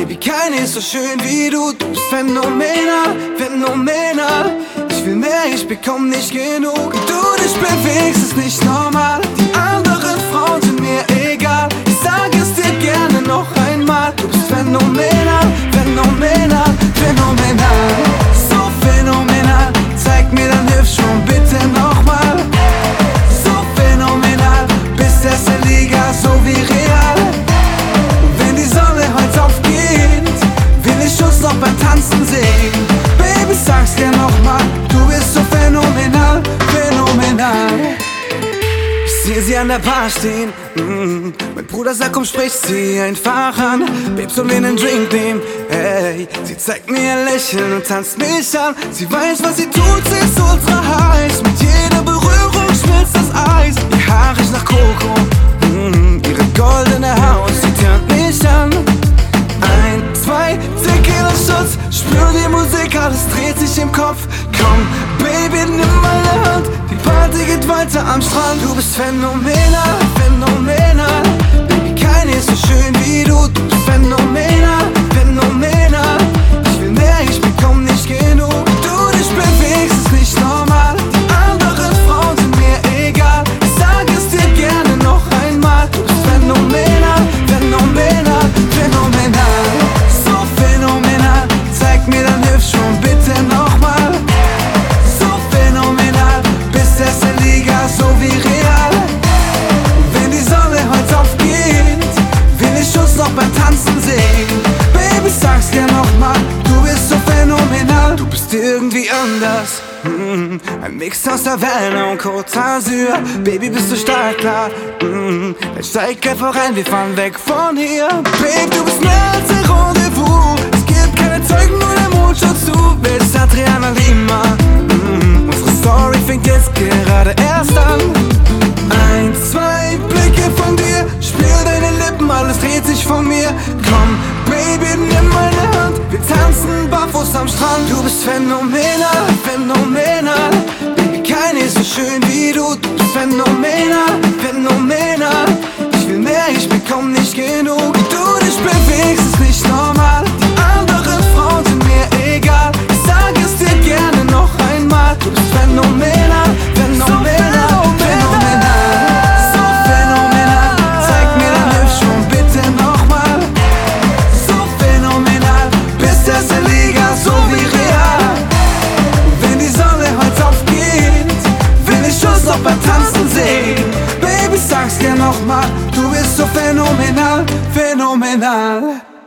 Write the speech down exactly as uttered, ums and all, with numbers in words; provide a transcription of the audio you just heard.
Baby, keine ist so schön wie du. Du bist phänomenal, phänomenal. Ich will mehr, ich bekomm nicht genug. Du dich bewegst, ist nicht normal. Die anderen Frauen sind mir egal. Ich sag es dir gerne noch einmal. Du bist phänomenal, phänomenal, phänomenal. So phänomenal, zeig mir dein Hüftschwung bitte nochmal. So phänomenal, bist erste Liga, so wie real. Wenn die Sonne heute aufgeht, will ich uns noch beim Tanzen sehen. Baby, sag's dir nochmal, du bist so phänomenal, phänomenal. Ich sehe sie an der Bar stehen, mm. Mein Bruder sagt, komm, sprich sie einfach an. Babe, soll mir einen Drink nehmen, hey. Sie zeigt mir ein Lächeln und tanzt mich an. Sie weiß, was sie tut, sie ist ultra heiß. Mit jeder Berührung schmilzt das Eis. Ihr Haar riecht nach Koko, mm. Ihre goldene Haut, sie turnt mich an. Ein, zwei, Tequila Shots, spür die Musik, alles dreht sich im Kopf. Komm, Baby, nimm meine Hand, die Party geht weiter am Strand. Du bist phänomenal, phänomenal. Baby, keine ist so schön wie du. Du bist phänomenal, phänomenal. Ich will mehr, ich bekomm nicht genug. Du dich bewegst, ist nicht normal. Die anderen Frauen sind mir egal. Ich sag es dir gerne noch einmal. Du bist phänomenal, phänomenal, phänomenal. So phänomenal, zeig mir dein Hüftschwung bitte nochmal. So phänomenal, bist erste Liga, so wie real. Wenn die Sonne heute aufgeht, will ich uns noch beim Tanzen sehen. Baby, sag's dir nochmal, du bist so phänomenal. Du bist irgendwie anders, mm. Ein Mix aus Havana und Côte d'Azur. Baby, bist du stark, klar, mm. Dann steig einfach rein, wir fahren weg von hier. Babe, du bist mehr als ein Rendezvous. Es gibt keine Zeugen, nur der Mond schaut zu. Wer ist Adriana Lima? Mm. Unsere Story fängt jetzt gerade erst an. Ein, zwei Blicke von dir, spiel deine Lippen, alles dreht sich von mir. Komm, Baby, nimm meine Hand, wir tanzen barfuß am Strand. Du bist phänomenal, phänomenal. Baby, keine ist so schön wie du. Du bist phänomenal, phänomenal. Ich will mehr, ich bekomm nicht genug. Du dich bewegst, ist nicht normal. Die anderen Frauen sind mir egal. Ich sag es dir gerne noch einmal. Du bist phänomenal, phänomenal, phänomenal. So phänomenal, zeig mir dein Hüftschwung bitte nochmal. So phänomenal, bist erste Liga, so wie real. Wenn die Sonne heute aufgeht, will ich uns noch beim Tanzen sehen. Baby, sag's dir nochmal, du bist so phänomenal, phänomenal.